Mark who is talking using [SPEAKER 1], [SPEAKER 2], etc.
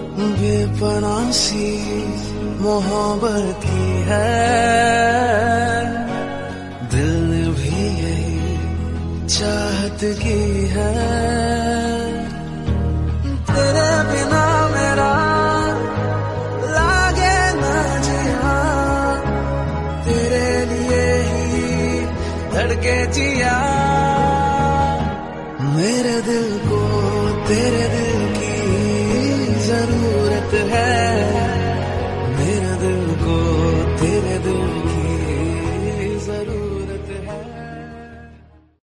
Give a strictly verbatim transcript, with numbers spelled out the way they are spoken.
[SPEAKER 1] बेपनाह सी मोहब्बत की है, दिल ने भी यही चाहत की है। तेरे बिना मेरा लागे ना जिया, तेरे लिए ही धड़के जिया। मेरे दिल को तेरे दिल